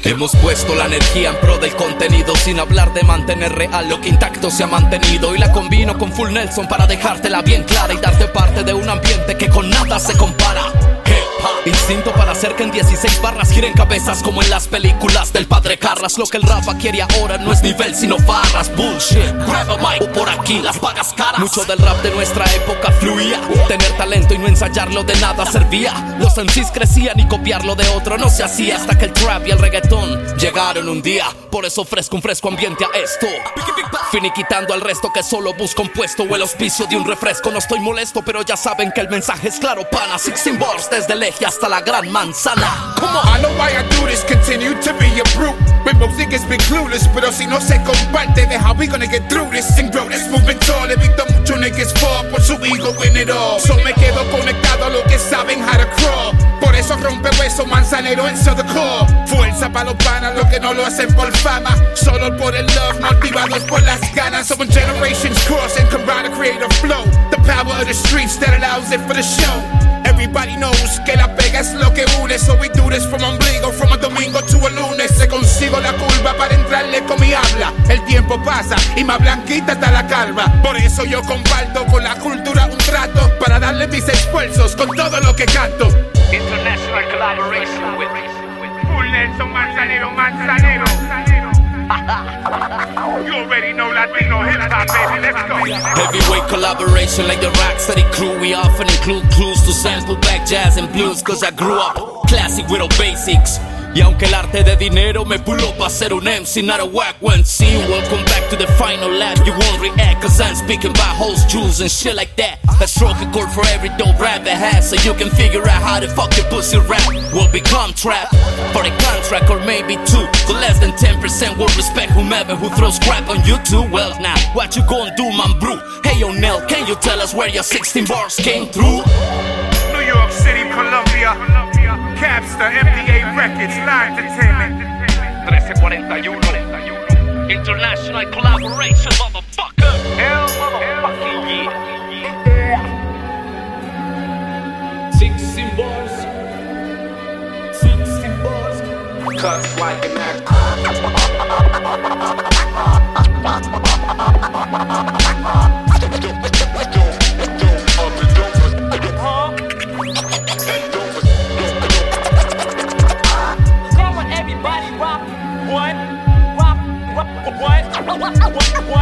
Hemos puesto la energía en pro del contenido, sin hablar de mantener real lo que intacto se ha mantenido. Y la combino con Full Nelson para dejártela bien clara y darte parte de un ambiente que con nada se compara. Instinto para hacer que en 16 barras giren cabezas como en las películas del padre Carras. Lo que el rap quiere ahora no es nivel sino farras. Bullshit, grab a mic, por aquí las pagas caras. Mucho del rap de nuestra época fluía. Tener talento y no ensayarlo de nada servía. Los MCs crecían y copiarlo de otro no se hacía, hasta que el trap y el reggaetón llegaron un día. Por eso ofrezco un fresco ambiente a esto, finiquitando al resto que solo busca un puesto o el auspicio de un refresco. No estoy molesto, pero ya saben que el mensaje es claro, pana. 16 bars desde el eje hasta la gran manzana. Come on. I know why I do this, continue to be a brute. When both niggas been clueless, pero si no se comparte, then how we gonna get through this and grow this movement tall? He visto muchos niggas fall por su ego win it all. So me quedo conectado a lo que saben how to crawl. Por eso rompe hueso manzanero en the core. Fuerza pa' los panas, lo que no lo hacen por fama, solo por el love, motivados por las ganas. So when generations cross and combine to create a flow, the power of the streets that allows it for the show. Everybody knows que la pega es lo que une, so we do this from ombligo, from a domingo to a lunes. Se consigo la curva para entrarle con mi habla. El tiempo pasa y más blanquita está la calva. Por eso yo comparto con la cultura un trato, para darle mis esfuerzos con todo lo que canto. International collaboration with Full Nelson Manzanero, Manzanero. You already know Latino hip hop, baby, let's go. Heavyweight collaboration like the Rocksteady crew. We often include clues to sample back jazz and blues, cause I grew up classic with all basics. Y aunque el arte de dinero me puló pa' ser un MC, not a whack one. See you, welcome back to the final lap. You won't react cause I'm speaking about hoes, jewels and shit like that. A stroke a chord for every dope rap it has, so you can figure out how the fuck your pussy rap will become trap. For a contract or maybe two, for less than 10% will respect whomever who throws crap on you too. Well now, what you gon' do, man brew? Hey yo Nell, can you tell us where your 16 bars came through? New York City, Colombia, Capster, MDA Records, Live Entertainment. 1341 International collaboration, motherfucker. Hell motherfucking yeah. 16 bars, 16 bars. Cut like an act. Come on, everybody, rock. What?